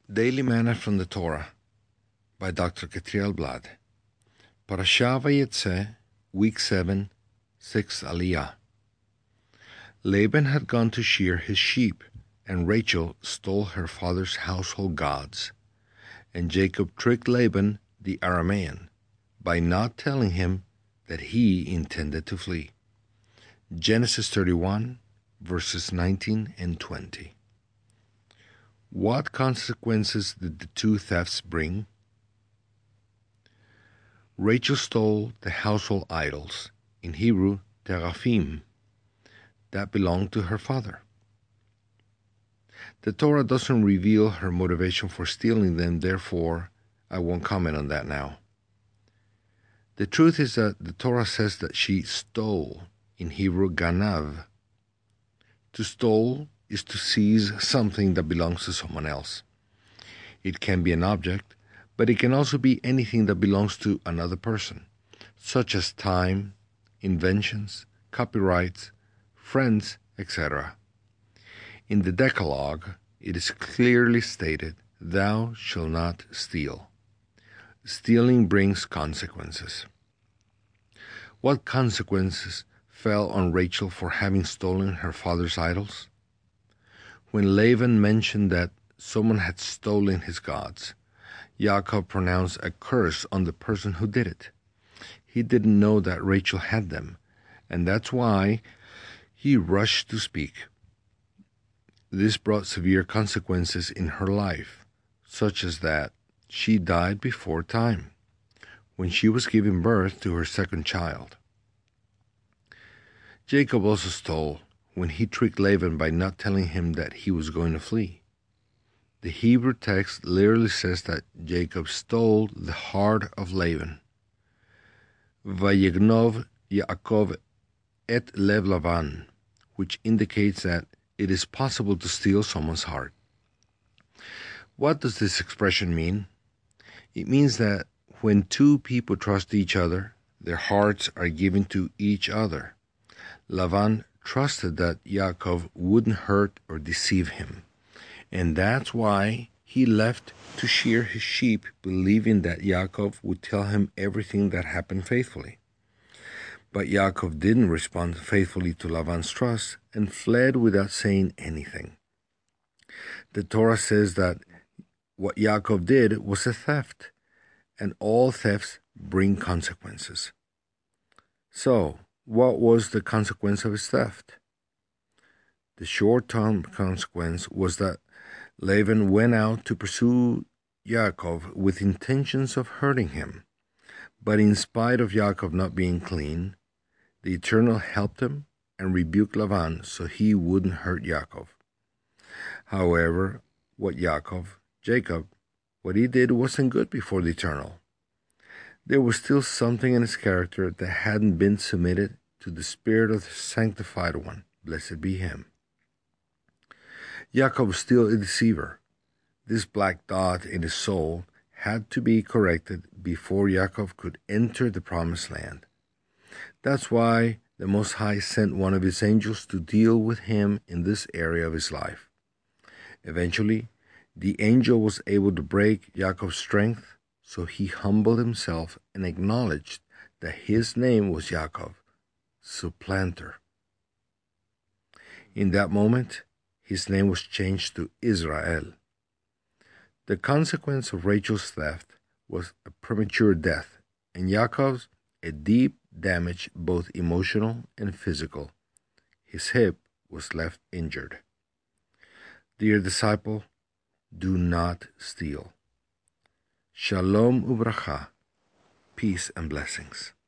Daily Manna from the Torah by Dr. Catriel Blad. Parashah Vayetze, Week 7, 6th Aliyah. Laban had gone to shear his sheep, and Rachel stole her father's household gods. And Jacob tricked Laban the Aramean by not telling him that he intended to flee. Genesis 31, verses 19 and 20. What consequences did the two thefts bring? Rachel stole the household idols, in Hebrew, teraphim, that belonged to her father. The Torah doesn't reveal her motivation for stealing them, therefore I won't comment on that now. The truth is that the Torah says that she stole, in Hebrew, ganav. To stole is to seize something that belongs to someone else. It can be an object, but it can also be anything that belongs to another person, such as time, inventions, copyrights, friends, etc. In the Decalogue, it is clearly stated, "Thou shalt not steal." Stealing brings consequences. What consequences fell on Rachel for having stolen her father's idols? When Laban mentioned that someone had stolen his gods, Yaakov pronounced a curse on the person who did it. He didn't know that Rachel had them, and that's why he rushed to speak. This brought severe consequences in her life, such as that she died before time, when she was giving birth to her second child. Jacob also stole when he tricked Laban by not telling him that he was going to flee. The Hebrew text literally says that Jacob stole the heart of Laban. Vayegnov Yaakov et lev Lavan, which indicates that it is possible to steal someone's heart. What does this expression mean? It means that when two people trust each other, their hearts are given to each other. Lavan trusted that Yaakov wouldn't hurt or deceive him, and that's why he left to shear his sheep, believing that Yaakov would tell him everything that happened faithfully. But Yaakov didn't respond faithfully to Lavan's trust and fled without saying anything. The Torah says that what Yaakov did was a theft, and all thefts bring consequences. So, what was the consequence of his theft? The short-term consequence was that Laban went out to pursue Yaakov with intentions of hurting him. But in spite of Yaakov not being clean, the Eternal helped him and rebuked Laban so he wouldn't hurt Yaakov. However, what he did wasn't good before the Eternal. There was still something in his character that hadn't been submitted to the Spirit of the Sanctified One, blessed be Him. Yaakov was still a deceiver. This black dot in his soul had to be corrected before Yaakov could enter the Promised Land. That's why the Most High sent one of His angels to deal with him in this area of his life. Eventually, the angel was able to break Yaakov's strength, so he humbled himself and acknowledged that his name was Yaakov, supplanter. In that moment, his name was changed to Israel. The consequence of Rachel's theft was a premature death, and Yaakov's a deep damage, both emotional and physical. His hip was left injured. Dear disciple, do not steal. Shalom ubracha, peace and blessings.